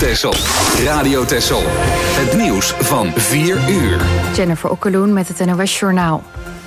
Texel. Radio Texel. Het nieuws van 4 uur. Jennifer Okkeloen met het NOS Journaal.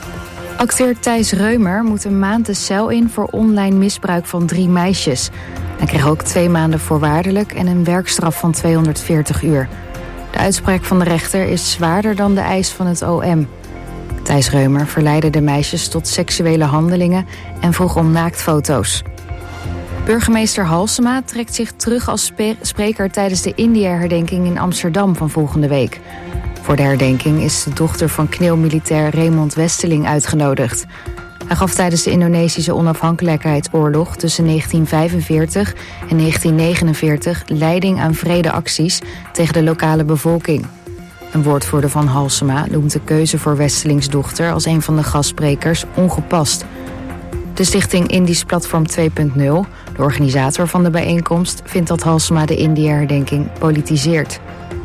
Acteur Thijs Reumer moet een maand de cel in voor online misbruik van 3 meisjes. Hij kreeg ook 2 maanden voorwaardelijk en een werkstraf van 240 uur. De uitspraak van de rechter is zwaarder dan de eis van het OM. Thijs Reumer verleidde de meisjes tot seksuele handelingen en vroeg om naaktfoto's. Burgemeester Halsema trekt zich terug als spreker tijdens de India-herdenking in Amsterdam van volgende week. Voor de herdenking is de dochter van KNIL-militair Raymond Westeling uitgenodigd. Hij gaf tijdens de Indonesische onafhankelijkheidsoorlog tussen 1945 en 1949 leiding aan vredeacties tegen de lokale bevolking. Een woordvoerder van Halsema noemt de keuze voor Westelings dochter als een van de gastsprekers ongepast. De stichting Indisch Platform 2.0, de organisator van de bijeenkomst, vindt dat Halsema de India-herdenking politiseert.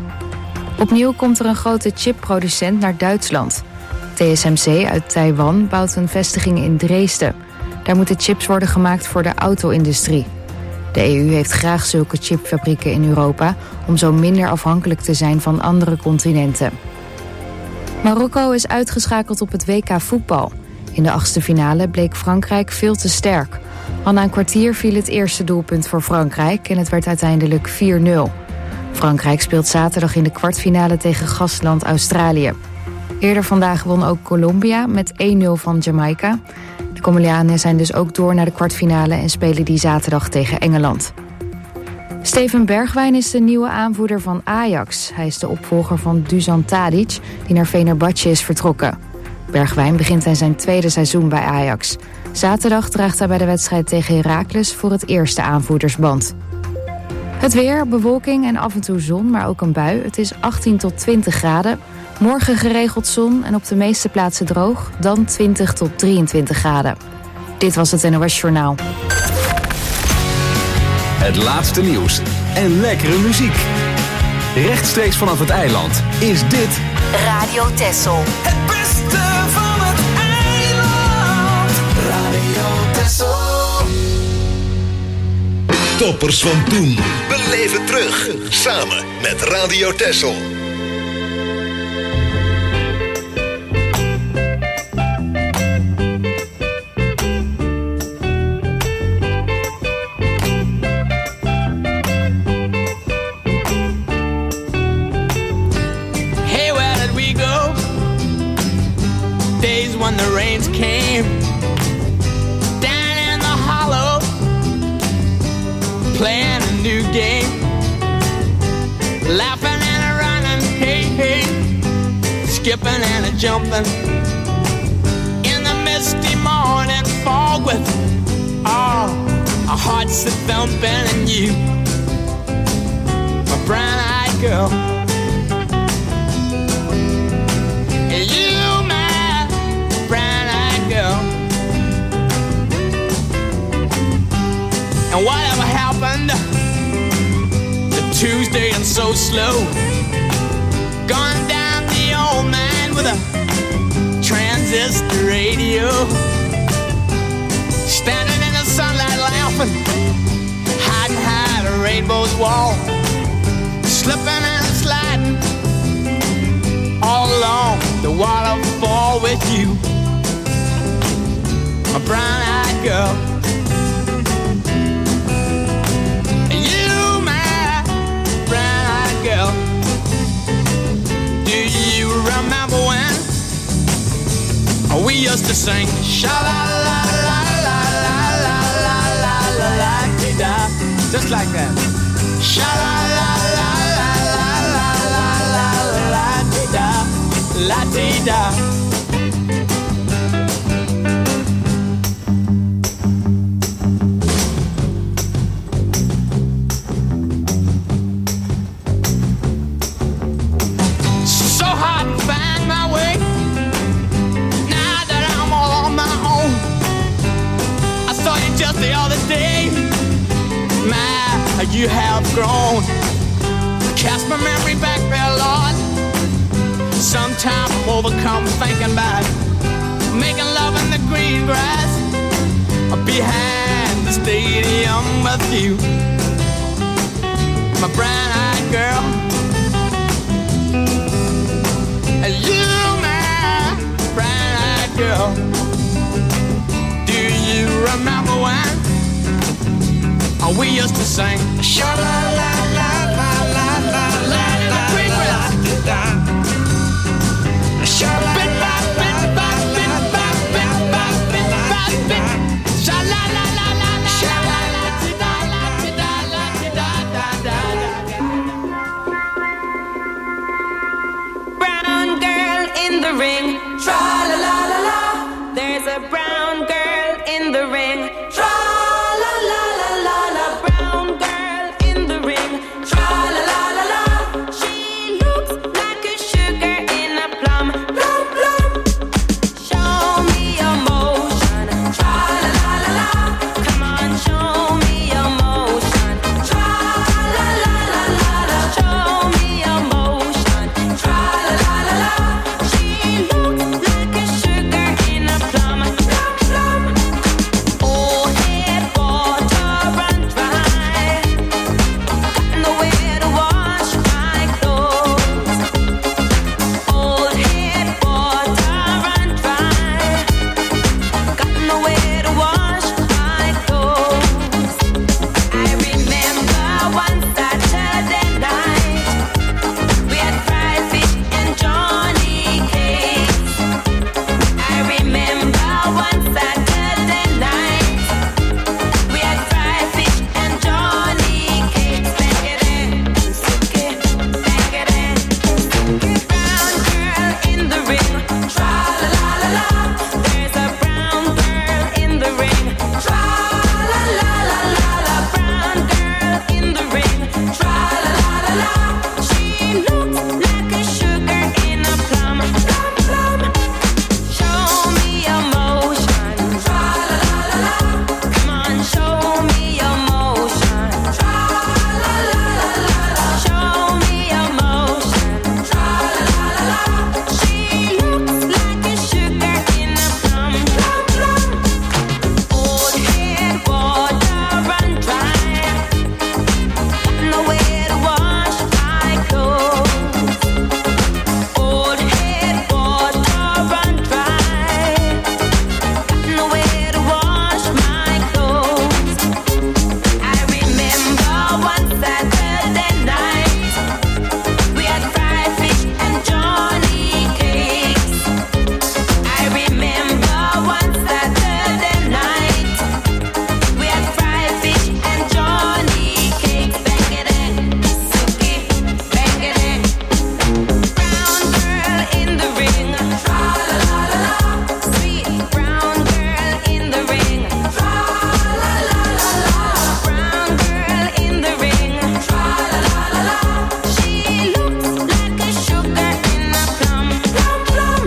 Opnieuw komt er een grote chipproducent naar Duitsland. TSMC uit Taiwan bouwt een vestiging in Dresden. Daar moeten chips worden gemaakt voor de auto-industrie. De EU heeft graag zulke chipfabrieken in Europa om zo minder afhankelijk te zijn van andere continenten. Marokko is uitgeschakeld op het WK voetbal. In de 8e finale bleek Frankrijk veel te sterk. Al na een kwartier viel het eerste doelpunt voor Frankrijk en het werd uiteindelijk 4-0. Frankrijk speelt zaterdag in de kwartfinale tegen gastland Australië. Eerder vandaag won ook Colombia met 1-0 van Jamaica. De Colombianen zijn dus ook door naar de kwartfinale en spelen die zaterdag tegen Engeland. Steven Bergwijn is de nieuwe aanvoerder van Ajax. Hij is de opvolger van Dusan Tadic, die naar Fenerbahce is vertrokken. Bergwijn begint aan zijn 2e seizoen bij Ajax. Zaterdag draagt hij bij de wedstrijd tegen Heracles voor het eerste aanvoerdersband. Het weer, bewolking en af en toe zon, maar ook een bui. Het is 18 tot 20 graden. Morgen geregeld zon en op de meeste plaatsen droog. Dan 20 tot 23 graden. Dit was het NOS Journaal. Het laatste nieuws en lekkere muziek. Rechtstreeks vanaf het eiland is dit Radio Texel. Het beste van het eiland. Radio Texel. Toppers van toen. Beleef het terug. Samen met Radio Texel. When the rains came down in the hollow, playing a new game, laughing and a running, hey, hey, skipping and a jumping in the misty morning fog with our hearts a thumping, and you, my brown-eyed girl, and you, and whatever happened to Tuesday and so slow, gone down the old man with a transistor radio, standing in the sunlight laughing, hiding a rainbow's wall, slipping and sliding all along the waterfall with you, my brown-eyed girl. You, my brown-eyed girl. Do you remember when we used to sing sha-la-la-la-la-la-la-la-la-la-la-la-la-la-la-la, just like that. Sha-la-la-la-la-la-la-la-la-la-la-la-la-la. The other day, my, you have grown. Cast my memory back there, Lord. Sometimes I'm overcome thinking about making love in the green grass behind the stadium with you, my brown eyes. we used to sing. Brown girl in the ring, tra la la la la. There's a brown girl in the ring, tra la la la la la. Brown girl in the ring, tra la la la la. She looks like a sugar in a plum, plum plum. Show me your motion, tra la la la la. Come on, show me your motion, tra la la la la la. Show me your motion, tra la la la la. She looks like a sugar in a plum, plum plum. Oh, head water run dry, got nowhere to wash my clothes. Old head water run dry, got nowhere to wash my clothes. I remember one Saturday night, we had fried fish and Johnny cakes. I remember one Saturday night, we had fried fish and Johnny cakes. Bang it in, stick it, bang it in, stick it. Brown girl in the ring, tra la la la la. There's a brown girl in the ring, tra la la la la la. Brown girl in the ring, tra la la la la. She looks like a sugar in a plum, plum plum. Show me your motion, tra la la la la. Come on, show me your motion, tra la la la la la. Show me your motion, tra la la la la. She looks like a sugar in a plum, plum plum. Old head water run dry, got nowhere to wash my clothes. Old head water run dry, got nowhere to wash my clothes. I remember one Saturday night, we had fried fish and Johnny cakes. I remember one Saturday night, we had fried fish and Johnny cakes. Bang it in, stick it, bang it in. Brown girl in the ring, tra la la la la. Sweet brown girl in the ring, tra la la la la. Brown girl in the ring, tra la la la la. She looks like a sugar in a plum, plum plum.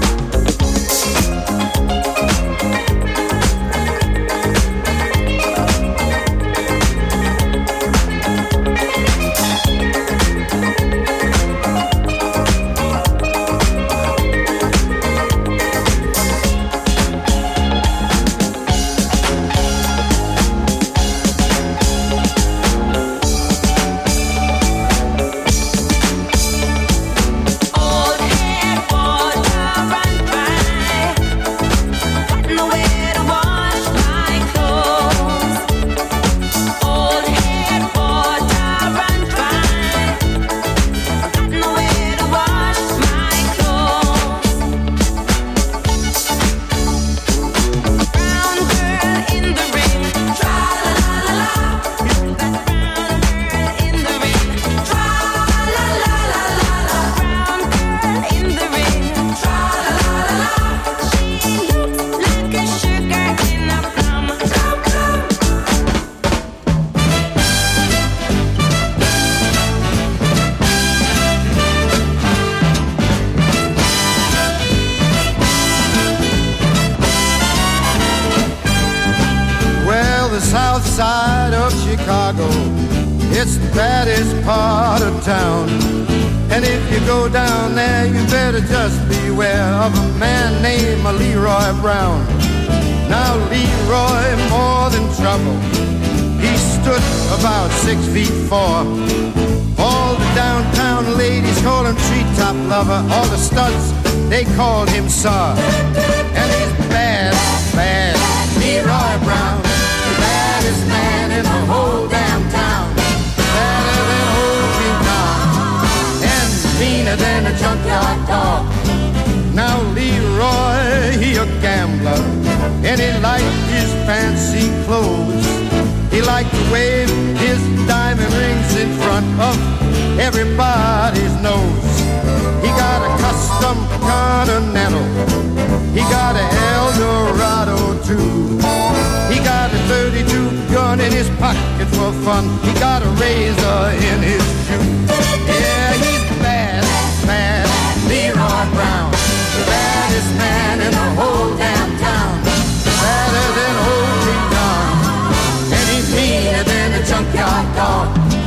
Old head water run dry, got nowhere to wash my clothes. Old head water run dry, got nowhere to wash my clothes. Brown girl in the ring, tra la la la la. That brown girl in the ring, tra la la la la la. Brown girl in the ring, tra la la la la. She looks like a sugar in a plum, plum plum. Well, the south side of Chicago, it's the baddest part of town. And if you go down there, you better just beware of a man named Leroy Brown. Now Leroy, more than trouble, he stood about 6'4". All the downtown ladies call him treetop lover. All the studs, they called him Sir. And he's bad, bad, Leroy Brown, the baddest man in the whole and he liked his fancy clothes. He liked to wave his diamond rings in front of everybody's nose. He got a custom Continental, he got an Eldorado too. He got a 32 gun in his pocket for fun. He got a razor in his shoe. Yeah, he's bad, bad Leroy Brown, the baddest man in the whole damn town. Badder than old King John, and he's meaner than a junkyard dog.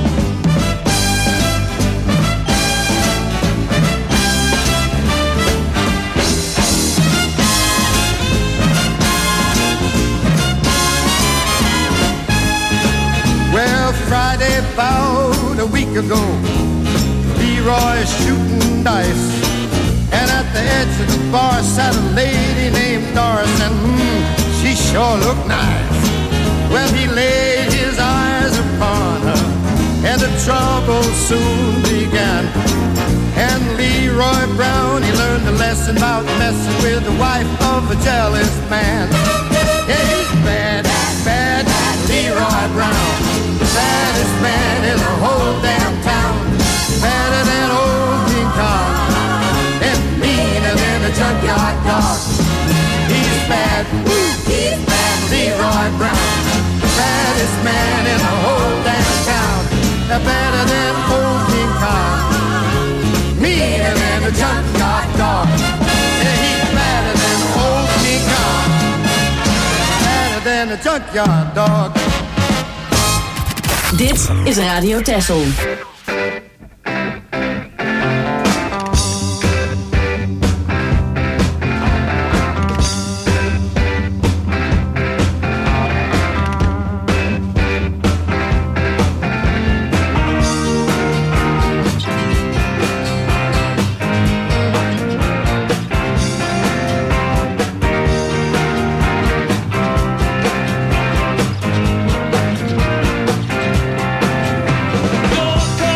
Well, Friday about a week ago, Leroy's shooting dice, and at the edge of the bar sat a lady named Doris, and she sure looked nice. Well, he laid his eyes upon her, and the trouble soon began. And Leroy Brown, he learned a lesson about messing with the wife of a jealous man. Yeah, he's bad, bad Leroy Brown, the baddest man in the whole damn town. Badder than old King Kong, and meaner than a junkyard dog. He's bad, he's bad Leroy Brown, the baddest man in the whole damn town. Better than old King Kong, meaner than a junkyard dog. Yeah, he's better than old King Kong, better than a junkyard dog. Dit is Radio Texel. Go, go,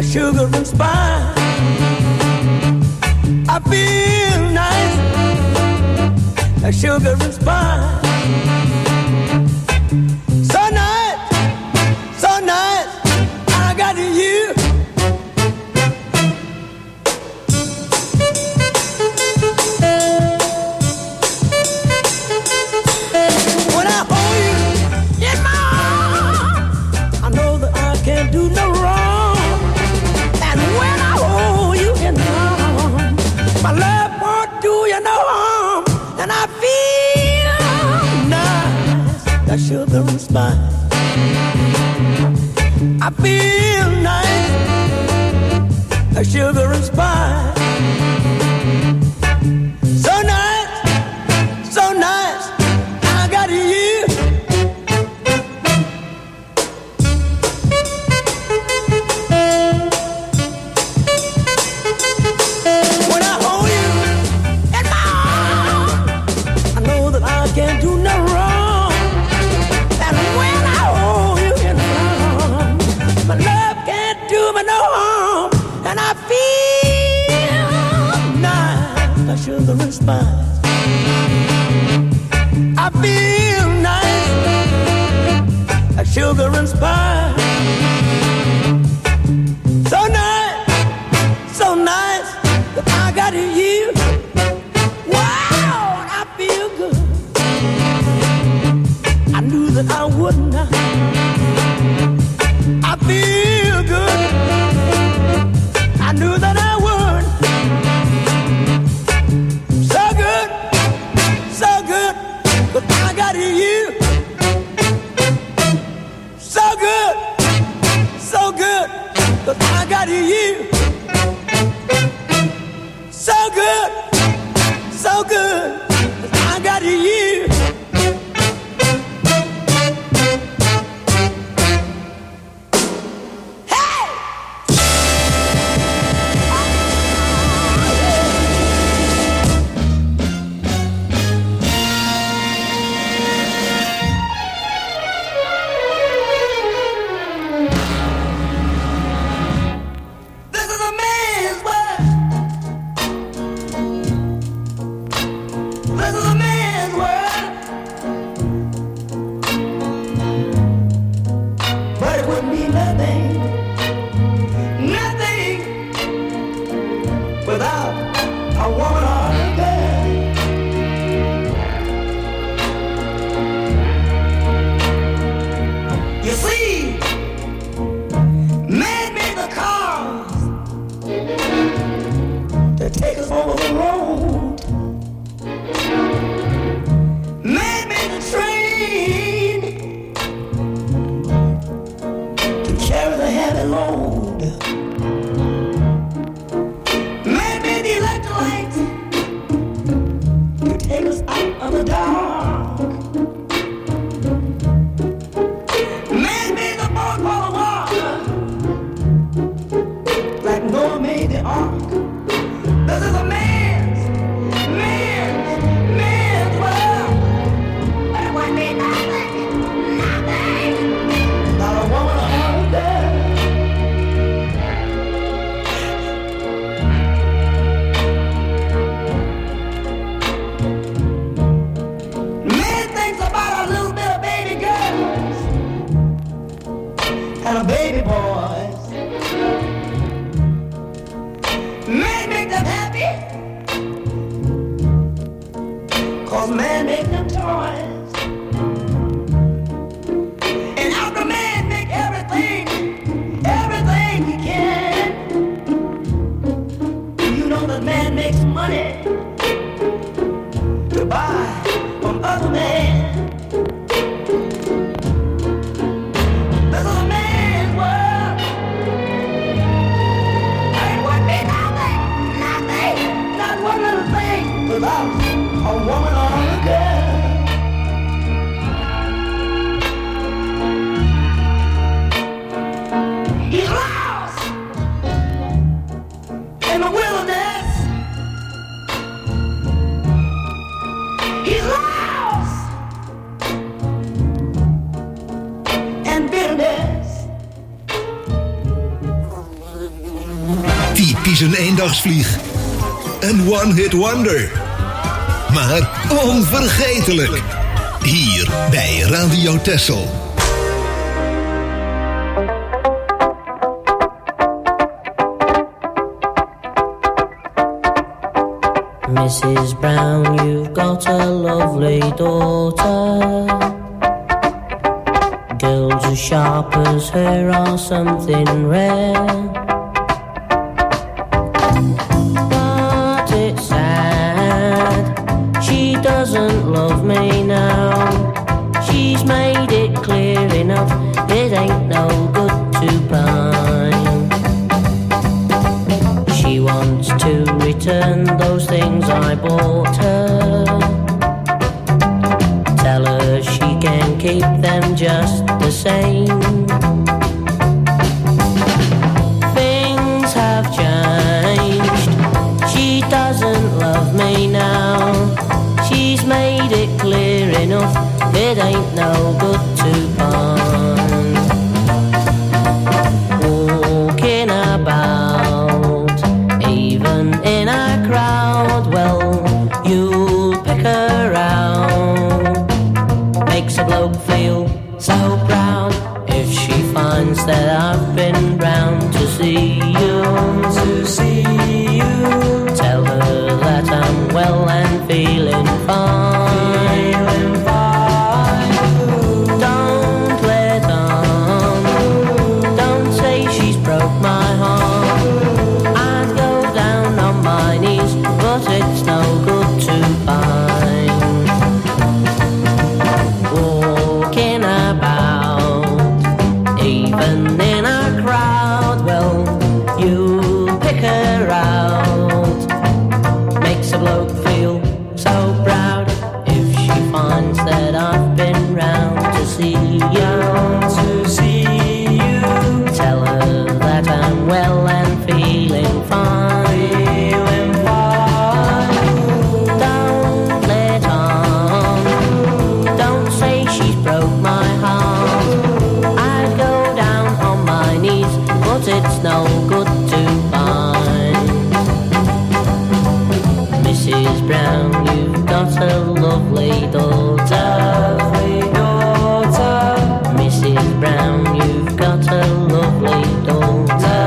sugar and spice. I feel nice, like sugar and spice. So nice, so nice, I got you. When I hold you in my arms, I know that I can't do no wrong. And when I hold you in my arms, my love won't do you no harm. And I feel nice, like sugar and spice. I feel nice, like sugar and spice. So nice, so nice, I got you. When I hold you in my arms, I know that I can't do no wrong. And when I hold you in my arms, my love can't do me no harm. And I feel nice, like sugar and spice. I feel nice, like sugar and spice. So nice, so nice, that I got you. Wow, I feel good. I knew that I wouldn't. I feel good. I knew that I would. So good, but I got you. So good, but I got you. So good, but I got you. is een eendagsvlieg. Een one-hit wonder. Maar onvergetelijk. Hier bij Radio Texel. Mrs. Brown, you've got a lovely daughter. Girls as sharp as her are something rare. But it's sad, she doesn't love me now. She's made it clear enough, it ain't no good to pine. She wants to return those things I bought her. Tell her she can keep them just the same. Things have changed, she doesn't love me now. She's made it clear enough, it ain't no good to find. Walking about, even in a crowd, well, you'll pick her out. Makes a bloke feel so proud if she finds that I've been round to see you. Tell her that I'm well and feeling fine. Don't let on, don't say she's broke my heart. I'd go down on my knees, but it's no good to find. Walking about, even in a crowd, well, you pick her out. Makes a bloke feel so proud if she finds that I've been round to see you. Tell her that I'm well and feeling fine. Don't let on, don't say she's broke my heart. I'd go down on my knees, but it's no good to find. Mrs. Brown, you've got a lovely daughter. Mrs. Brown, you've got a lovely daughter.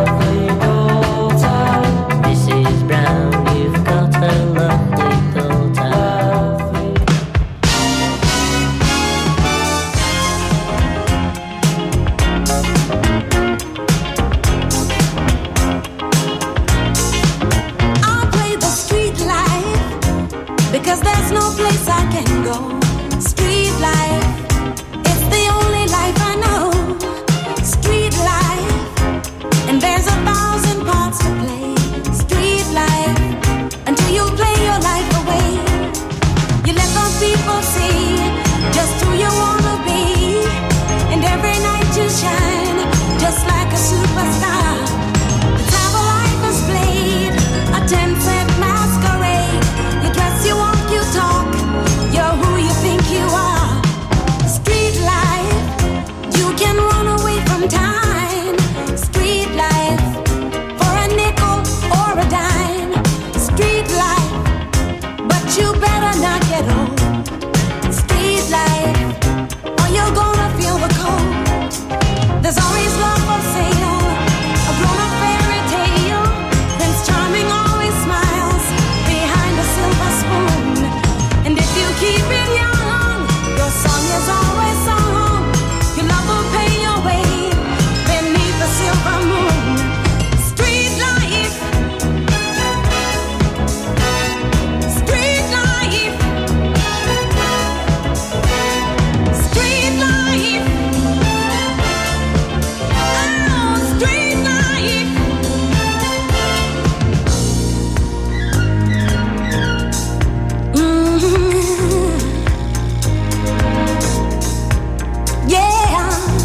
Mrs. Brown, you've got a lovely daughter. I'll play the street life because there's no place I can go. Street life, it's the only life I know. Street life, and there's 1,000 parts to play. Street life, until you play your life away. You let the people see just who you wanna be, and every night you shine just like a superstar. The time of life is played, a 10-cent masquerade. You dress, you walk, you talk, you're who you think you are. Street life, you can run away from time. Street life, for a nickel or a dime. Street life, but you better not get old. Street life, or you're gonna feel the cold. There's always love for sale, a grown-up fairy tale. Prince Charming always smiles behind a silver spoon. And if you keep it young, your song is always sung. Your love will pay your way beneath the silver moon. Street life, street life, street life. Oh, street life. Yeah.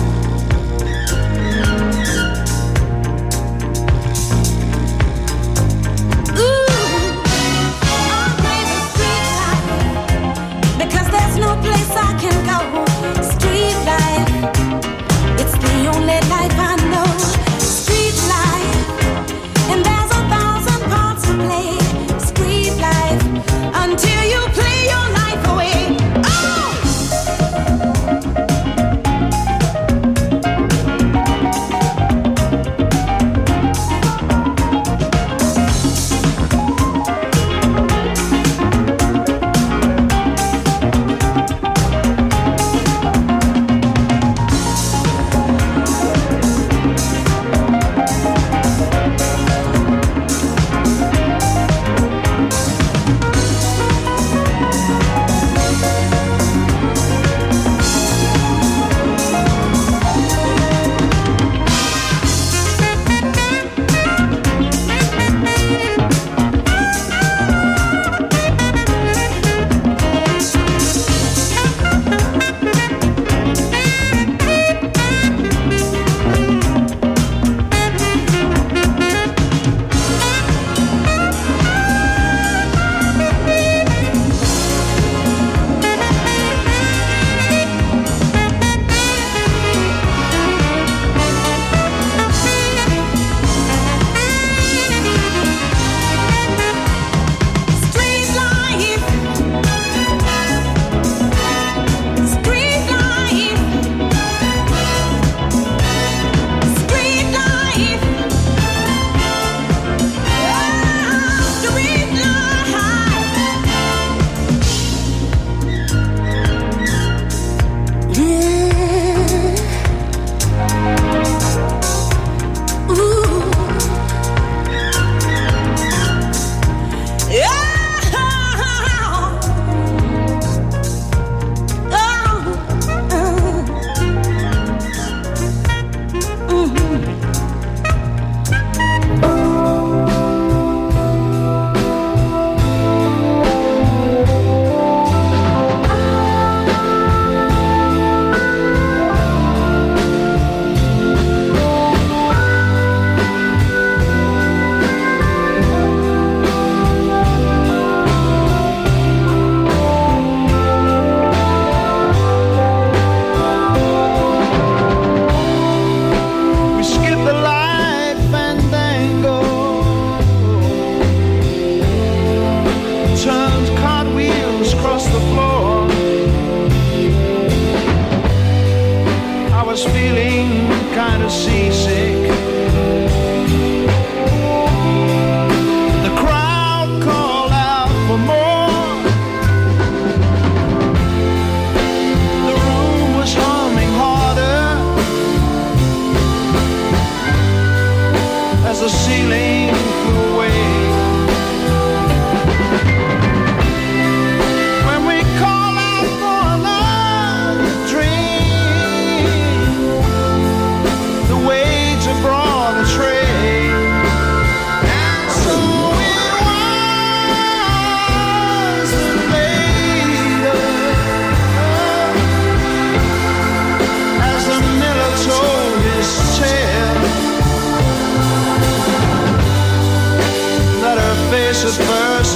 I'll play the street life because there's no place I can go. Street life, it's the only life I know. Street life, and there's 1,000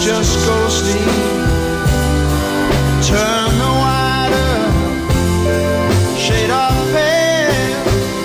just go sleep. Turn the wider shade of pale.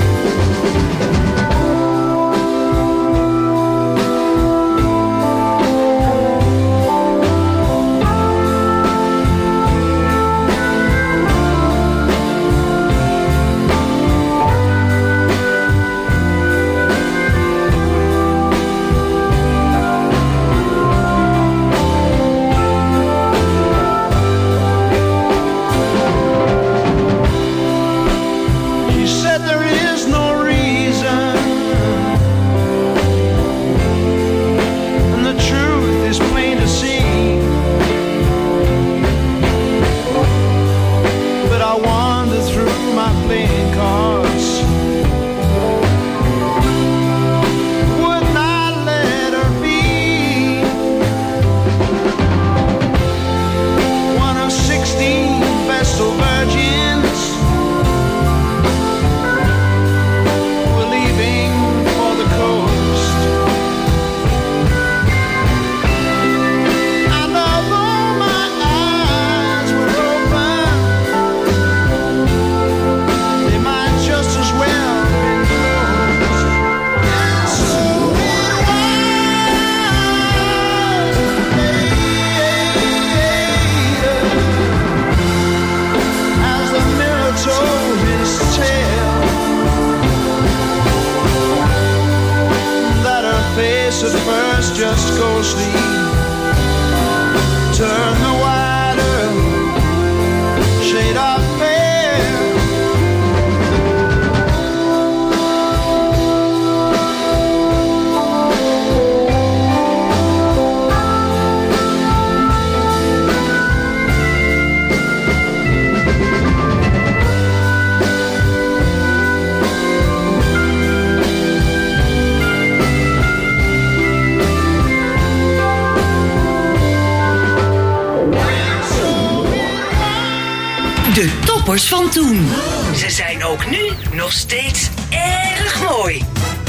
At first just go sleep. Turn the wider shade of pale. De toppers van toen. Ze zijn ook nu nog steeds erg mooi.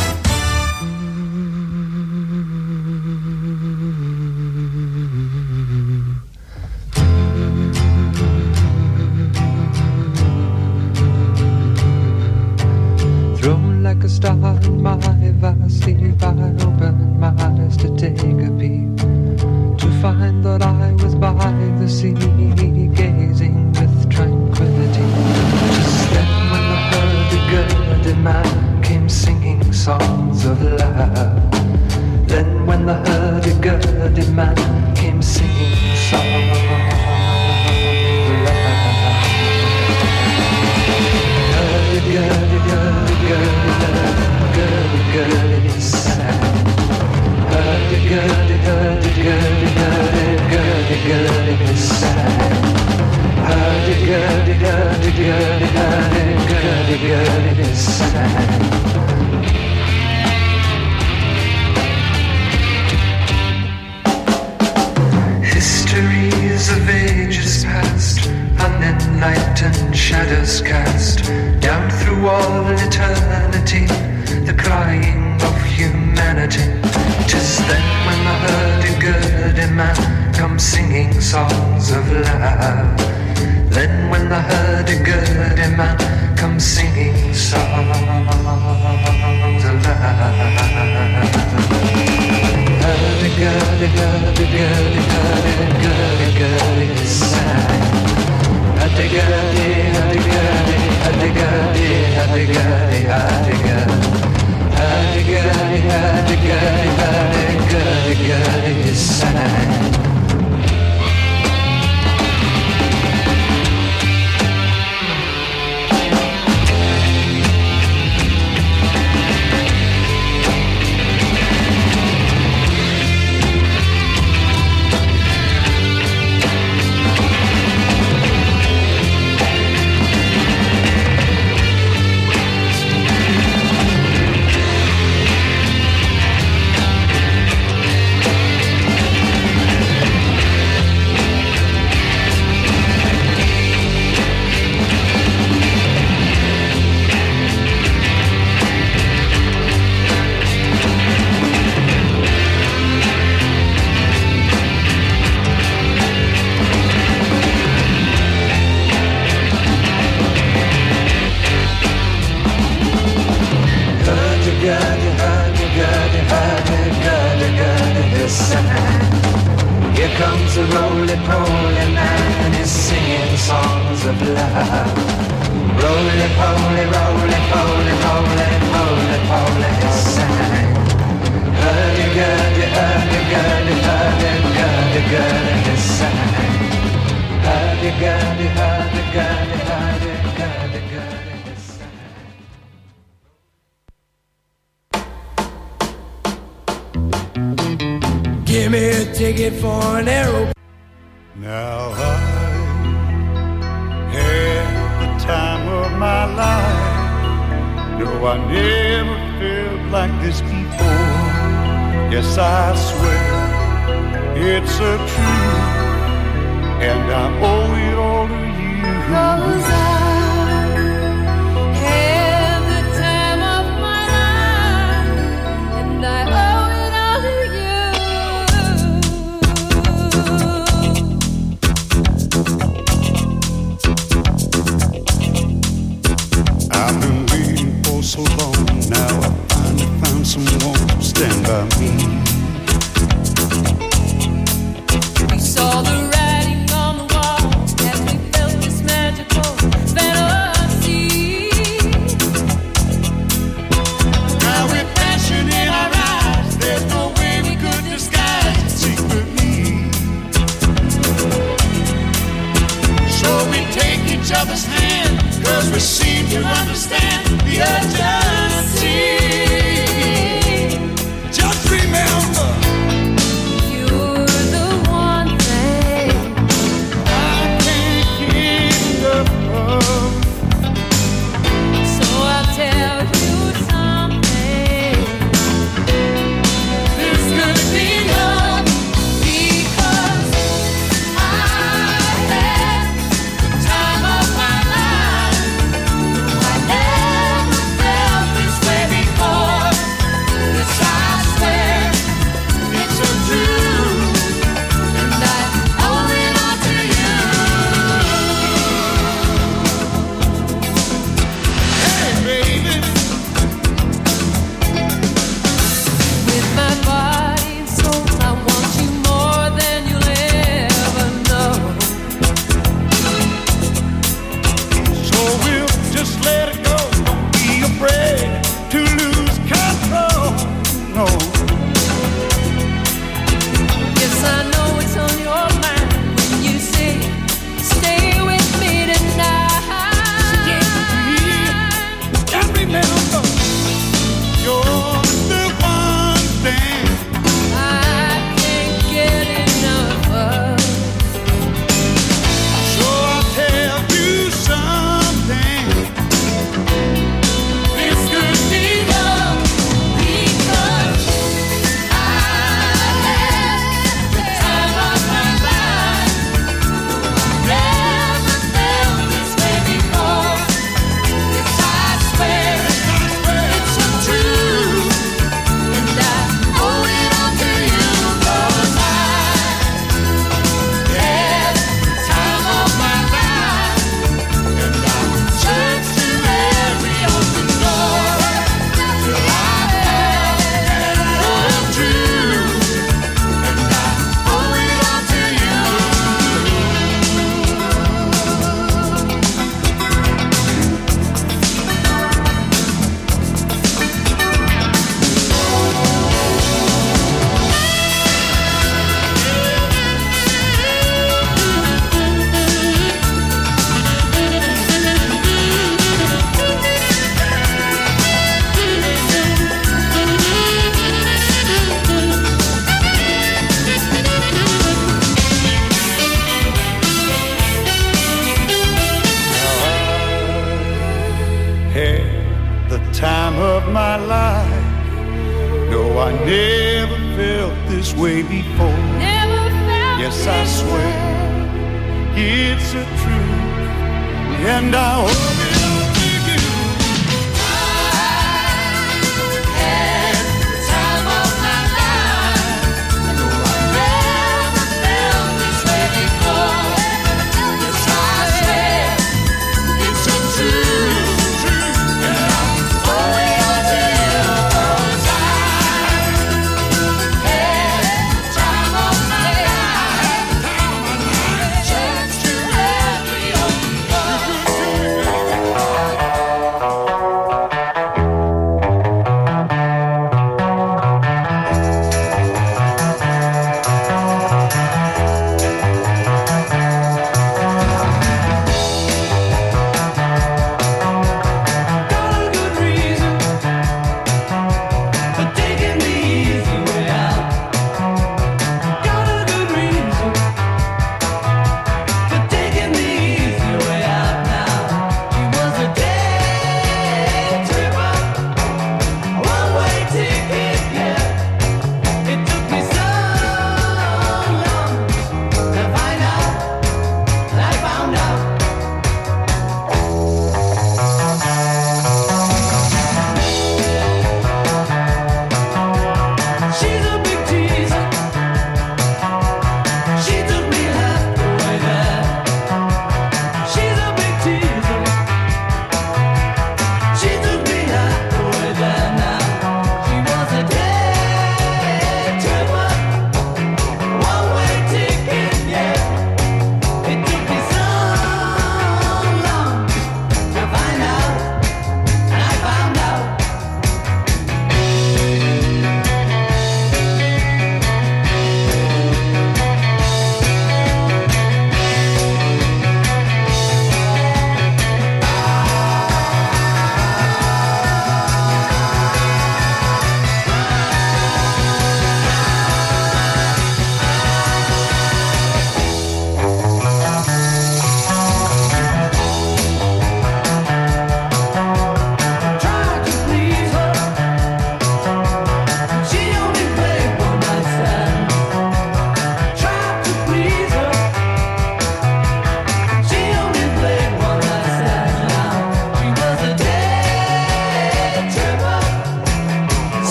Thrown like a star in my vast sleep, I opened my eyes to take a peep, to find that I was by the sea, gazing with tranquility. Just then when the hurdy-gurdy man came singing songs of love. Then when the hurdy-gurdy man came singing songs of love. Hurdy-gurdy-gurdy-gurdy-gurdy sang. Hurdy-gurdy-gurdy-gurdy-gurdy-gurdy sang. Hurdy-gurdy-gurdy-gurdy-gurdy-gurdy sang. Histories of ages past, unenlightened shadows cast down through all eternity, the crying of humanity. 'Tis then when the hurdy-gurdy man comes singing songs of love. Then when the hurdy-gurdy man comes singing songs of love. Hurdy-gurdy-gurdy-gurdy-gurdy-gurdy sang. Hurdy-gurdy, hurdy-gurdy, hurdy-gurdy, hurdy-gurdy, hurdy-gurdy. Hurdy-gurdy, hurdy-gurdy, hurdy-gurdy, sang. of love. Roly poly, roly poly, roly poly, poly, sang. Hurdy-gurdy, hurdy-gurdy, hurdy-gurdy, gurdy, sang. Hurdy-gurdy, hurdy-gurdy, hurdy-gurdy, gurdy, sang. Give me a ticket for an aeroplane. Now I had the time of my life. No, I never felt like this before. Yes, I swear it's a truth, and I owe it all to you. 'Cause I had the time of my life, and I owe it all to you. I've been waiting for so long. Now I finally found someone to stand by me. We saw the writing on the wall as we felt this magical fantasy. Now with passion in our eyes, there's no way we could disguise it secretly. So we take each other's hand, 'cause we seem to understand the urgency. Just remember, You're the one thing I can't get enough of. so I'll tell you something. This could be love. Because I had the time of my life. I never felt this way before. Yes, I swear It's a truth. and I owe it all to you. Hey, baby. With my body and soul, I want you more than you'll ever know. So we'll just let it go. Don't be afraid to lose control. No. Yes, I know it's on your mind when you say, stay with me tonight. And remember, you're the one thing I can't get enough of. so I'll tell you something. This could be love. Because I had the time of my life. Never felt this way before. Yes, I swear it's a truth, and I owe it all to you. 'Cause I had the time of my life, and I searched to every open door till I found the truth, and I owe it all to you. Had the time of my life. No, I never felt this way before. Never felt Yes, I this swear way. it's a truth, and I owe it all to you. Had the time of my life. I never felt this way before. Yes, I swear it's a truth, and I owe it all to you. 'Cause I had the time of my life. Searched to every open door.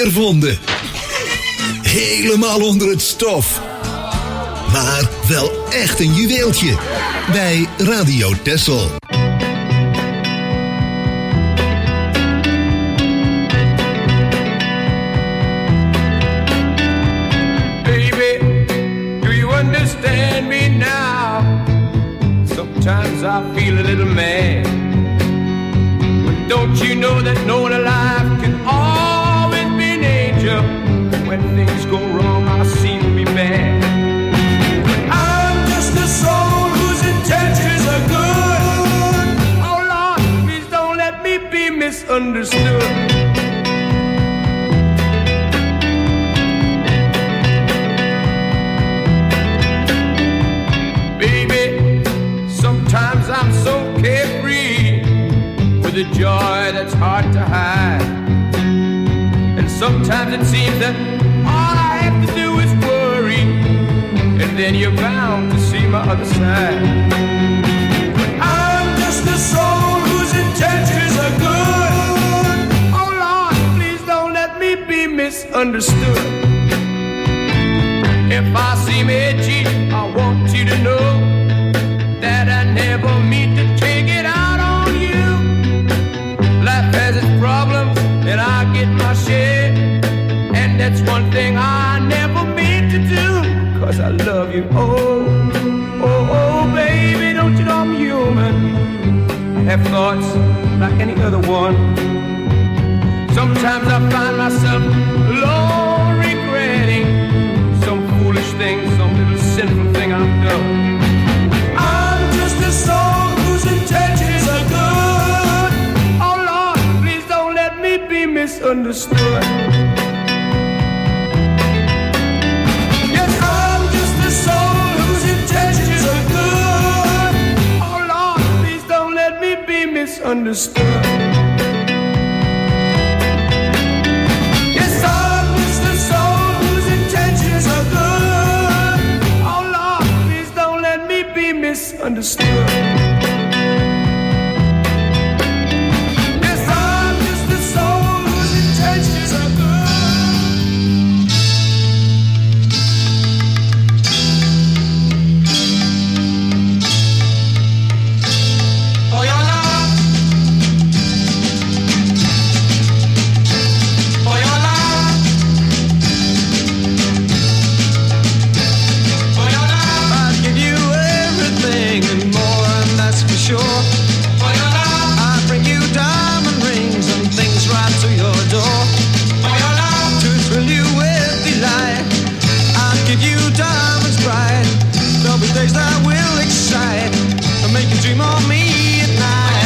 weer vonden. Helemaal onder het stof. Maar wel echt een juweeltje. Bij Radio Texel. Understand me now. Sometimes I feel a little mad, but don't you know that no one alive can always be an angel? When things go wrong, I seem to be bad. But I'm just a soul whose intentions are good. Oh Lord, please don't let me be misunderstood. Sometimes I'm so carefree with a joy that's hard to hide. And sometimes it seems that all I have to do is worry, and then you're bound to see my other side. But I'm just a soul whose intentions are good. Oh Lord, please don't let me be misunderstood. If I seem edgy, I want you to know that I never mean to take it out on you. Life has its problems, and I get my share. And that's one thing I never mean to do, 'cause I love you. Oh, oh, oh, baby, don't you know I'm human? I have thoughts like any other one. Sometimes I find myself alone regretting some foolish thing, some little sinful thing I've done. The soul whose intentions are good. Oh Lord, please don't let me be misunderstood. Yes, I'm just a soul whose intentions are good. Oh Lord, please don't let me be misunderstood. Yes, I'm just a soul whose intentions are good. Oh Lord, please don't let me be misunderstood. Yes, I'm just a soul whose intentions are good. For your love, for your love, for your love, I'll give you everything and more, and that's for sure. For your love, I bring you diamond rings and things right to your door. For your love, to thrill you with delight, I'll give you diamonds bright. There'll be days that will excite and make you dream of me at night.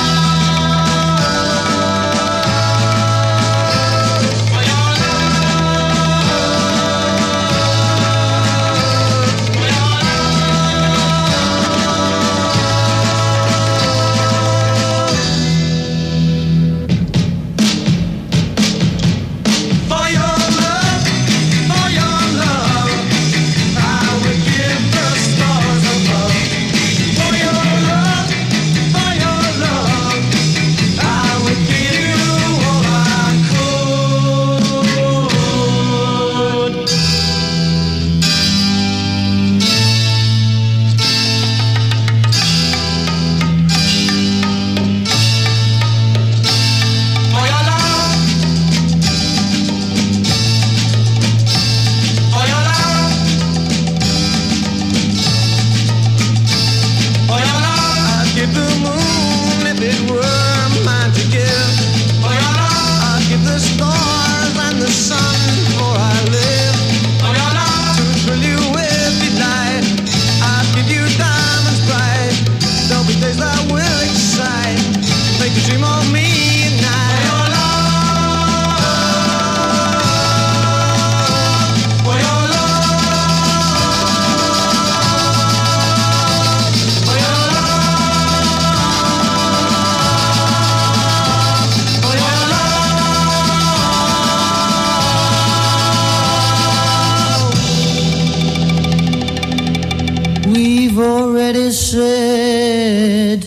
said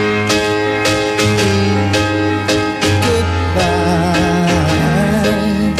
goodbye.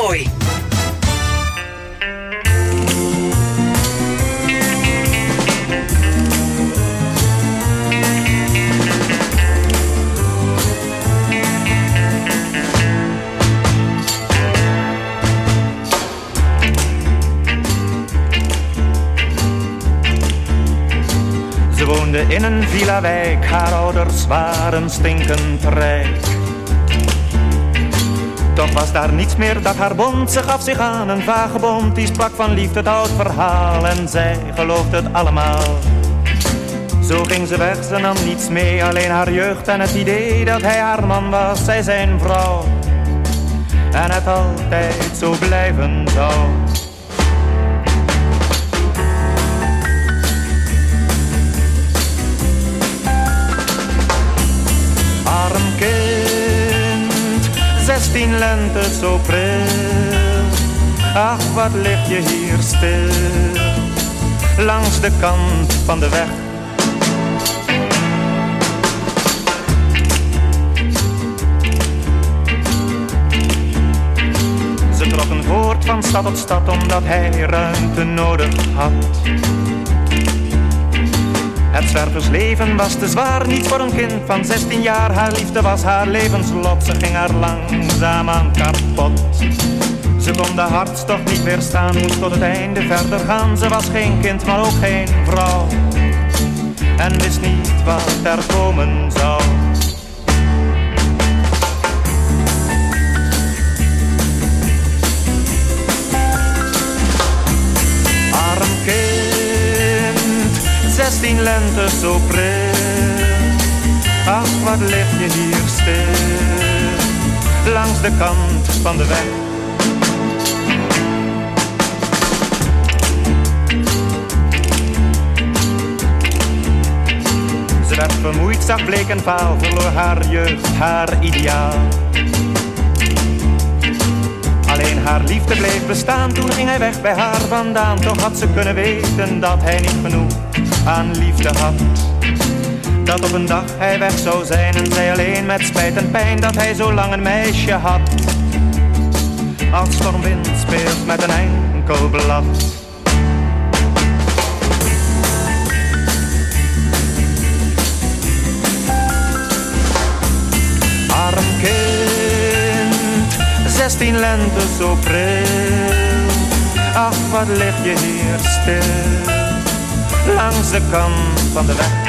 mooi. Ze woonde in een villa-wijk, haar ouders waren stinkend rijk. Toch was daar niets meer dat haar bond, ze gaf zich aan een vagebond. Die sprak van liefde, het oud verhaal, en zij geloofde het allemaal. Zo ging ze weg, ze nam niets mee, alleen haar jeugd en het idee dat hij haar man was, zij zijn vrouw. En het altijd zo blijven zou. Arm kind, 16 lente zo pril. Ach, wat lig je hier stil, langs de kant van de weg. Ze trokken voort van stad tot stad, omdat hij ruimte nodig had. Het zwerversleven was te zwaar, niet voor een kind van 16 jaar. Haar liefde was haar levenslot, ze ging haar langzaamaan kapot. Ze kon de hartstocht niet weerstaan, moest tot het einde verder gaan. Ze was geen kind, maar ook geen vrouw, en wist niet wat er komen zou. Arm kind, 16 lente zo pril. Ach, wat lig je hier stil, langs de kant van de weg. Ze werd vermoeid, zag bleek en vaal, verloor haar jeugd, haar ideaal. Alleen haar liefde bleef bestaan, toen ging hij weg bij haar vandaan. Toch had ze kunnen weten dat hij niet genoeg aan liefde had. Dat op een dag hij weg zou zijn en zij alleen met spijt en pijn dat hij zo lang een meisje had. Als stormwind speelt met een enkel blad. Arm kind, 16 lente zo pril. Ach, wat lig je hier stil, langs de kant van de weg.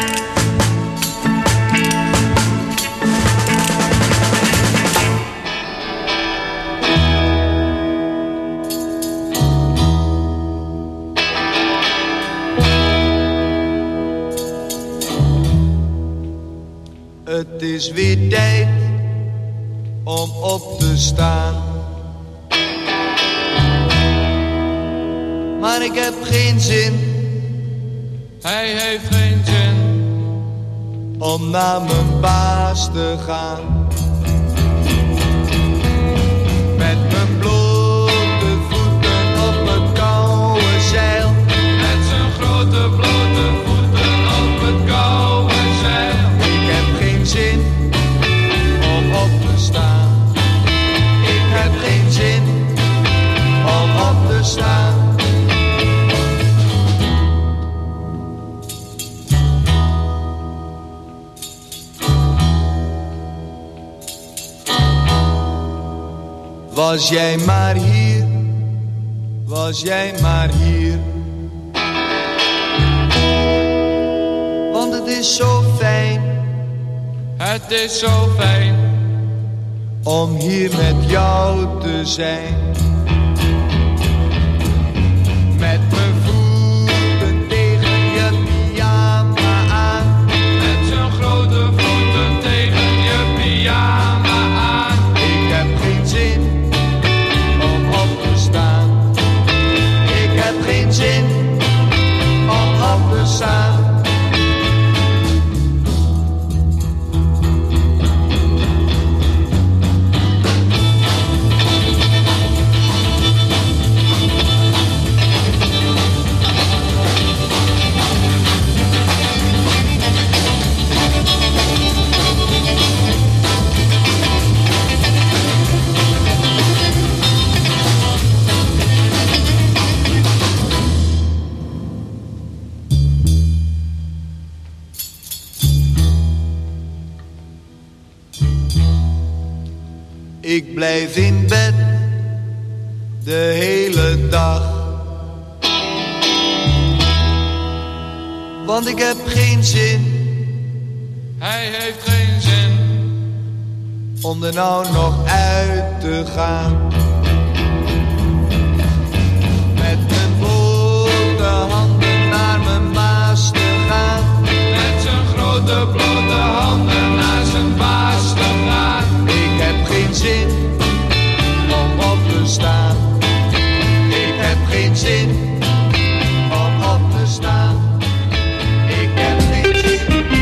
Het is weer tijd om op te staan, maar ik heb geen zin. Hij heeft geen zin om naar mijn baas te gaan. Met mijn blote voeten op het koude zeil. Met zijn grote blote voeten op het koude zeil. Ik heb geen zin om op te staan. Ik heb geen zin om op te staan. Was jij maar hier, was jij maar hier. Want het is zo fijn, het is zo fijn om hier met jou te zijn. Met mijn voeten tegen je pyjama aan. Met zijn grote voeten tegen je pyjama aan. Ik heb geen zin om op te staan. Ik heb geen zin om op te staan. blijf in bed de hele dag. Want ik heb geen zin. Hij heeft geen zin om er nou nog uit te gaan. Met mijn blote handen naar mijn baas te gaan. met zijn grote blote handen naar zijn baas te gaan. Ik heb geen zin om op te staan. Ik heb geen zin om op te staan. Ik heb geen zin.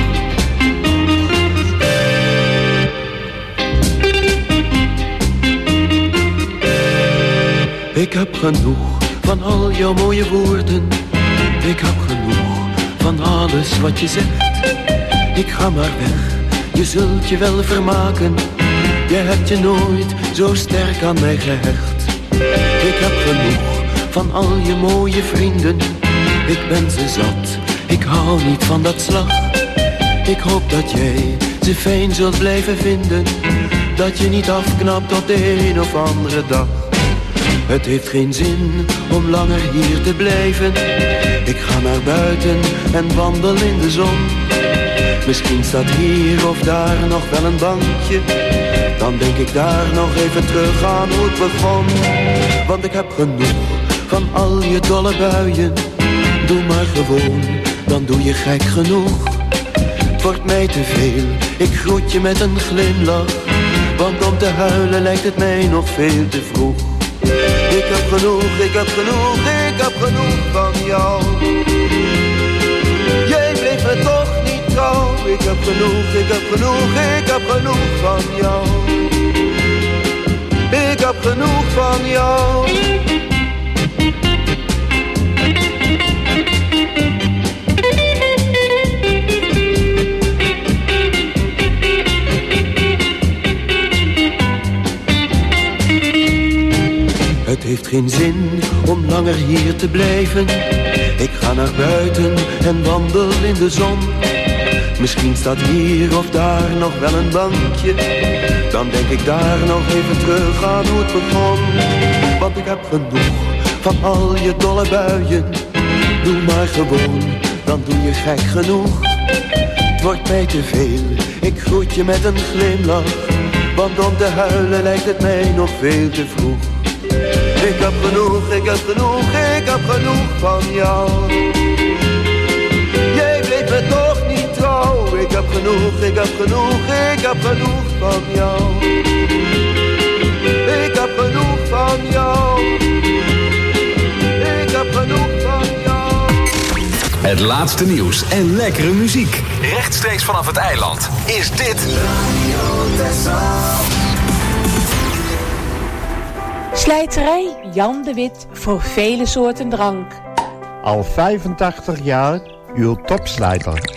Ik heb genoeg van al jouw mooie woorden. Ik heb genoeg van alles wat je zegt. Ik ga maar weg, je zult je wel vermaken. Je hebt je nooit zo sterk aan mij gehecht. Ik heb genoeg van al je mooie vrienden. Ik ben ze zat, ik hou niet van dat slag. Ik hoop dat jij ze fijn zult blijven vinden. Dat je niet afknapt op de een of andere dag. Het heeft geen zin om langer hier te blijven. Ik ga naar buiten en wandel in de zon. Misschien staat hier of daar nog wel een bankje. Dan denk ik daar nog even terug aan hoe het begon. Want ik heb genoeg van al je dolle buien. Doe maar gewoon, dan doe je gek genoeg. Het wordt mij te veel, ik groet je met een glimlach. Want om te huilen lijkt het mij nog veel te vroeg. Ik heb genoeg, ik heb genoeg, ik heb genoeg van jou. Jij bleef me toch niet trouw. Ik heb genoeg, ik heb genoeg, ik heb genoeg van jou. Ik heb genoeg van jou. Het heeft geen zin om langer hier te blijven. Ik ga naar buiten en wandel in de zon. Misschien staat hier of daar nog wel een bankje. Dan denk ik daar nog even terug aan hoe het begon. Want ik heb genoeg van al je dolle buien. Doe maar gewoon, dan doe je gek genoeg. Het wordt mij te veel, ik groet je met een glimlach. Want om te huilen lijkt het mij nog veel te vroeg. Ik heb genoeg, ik heb genoeg, ik heb genoeg van jou. Jij bleef me toch niet trouw. Ik heb genoeg, ik heb genoeg, ik heb genoeg van jou. Ik heb genoeg van jou. Ik heb genoeg van jou. Het laatste nieuws en lekkere muziek. Rechtstreeks vanaf het eiland is dit Radio Texel. Slijterij Jan de Wit voor vele soorten drank. Al 85 jaar uw topslijter.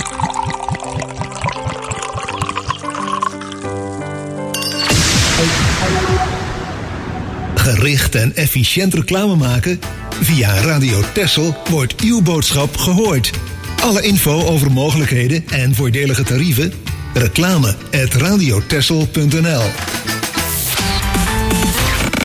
Gericht en efficiënt reclame maken? Via Radio Texel wordt uw boodschap gehoord. Alle info over mogelijkheden en voordelige tarieven? Reclame@radiotexel.nl